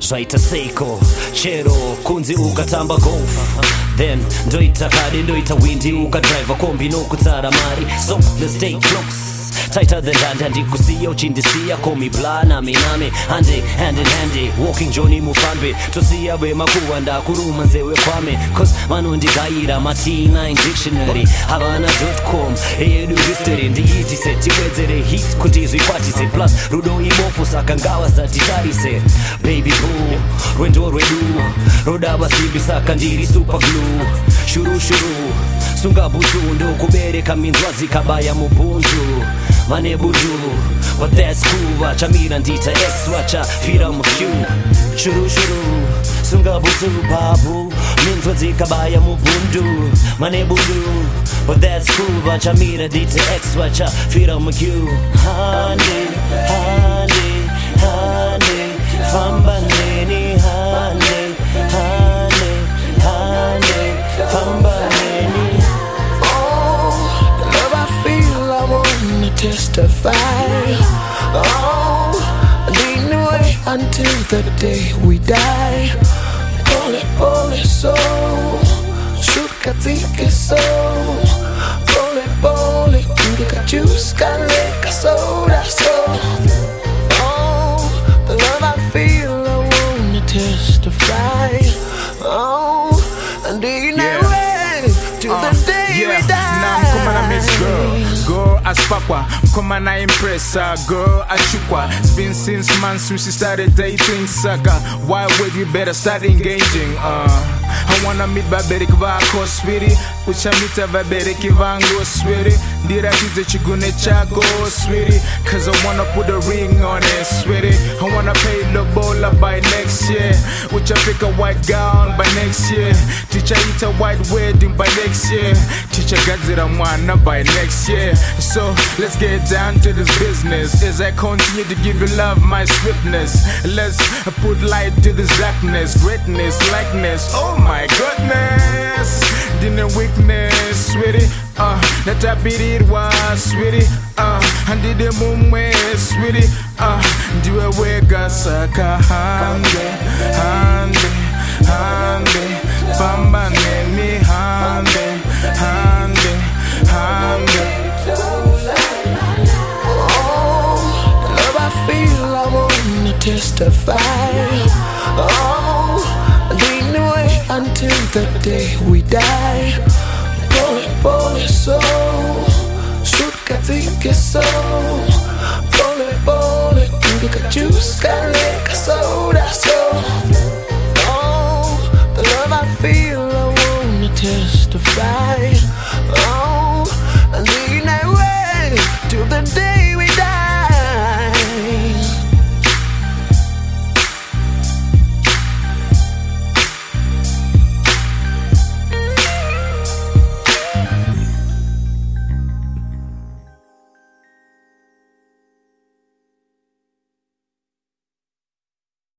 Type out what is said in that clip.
zvaita seiko chero kunzi ukatamba golf then ndoita kadi ndoita windi ukadriva kombi nokutsara mari so let's stay close tighter than hand handikusiya uchindisiya call me blah nami hande hand in hand walking Johnny Mufambe tosiya bemakuwa ndakuruma nzewe kwame cause vanondigayira T9 dictionary havana.com eyedu history ndiiti setiwedzere hit kuti zvikwatise plus rudo ibofu saka ngavasati tarise baby boo rwendo rwedu rodava simbi saka ndiri super glue shuru sunga butu ndokubereka minzwazi kabaya mubundu mane budu but that's cool vachamira ndita x vachafira muq shuru sunga butu babu minzwazi kabaya mubundu mane budu but that's cool vachamira ndita x vachafira muq hande famba neni hande famba neni. Testify, anyway, until the day we die. Pole, so shoot katika so. Pole, indika juice kaleka soda so. The love I feel, I wanna testify. And anyway, till the day we die. Now I'm coming to miss girl as papa, come and I impress her, girl achukwa. It's been 6 months since we started dating, sucker. Why would we better start engaging? I wanna meet Baberic Vako, sweetie. Which I meet a Baberic Vango, sweetie. Did I get the chigune chago, sweetie? Cause I wanna put a ring on it, sweetie. I wanna pay the bola by next year. Which I pick a white gown by next year. Teacher eat a white wedding by next year. Teacher got it on one by next year. So let's get down to this business. As I continue to give you love, my sweetness. Let's put light to this darkness. Greatness, likeness, oh my goodness. Dinner weakness, sweetie. That I beat it was, sweetie. And did the moon way, sweetie. Do a wega saka hande. Famba neni hande. I wanna testify. Anyway, until the day we die. Pole, so shoot katika so. Pole, indika juice kaleka soda so. The love I feel, I wanna testify. And anyway, till the day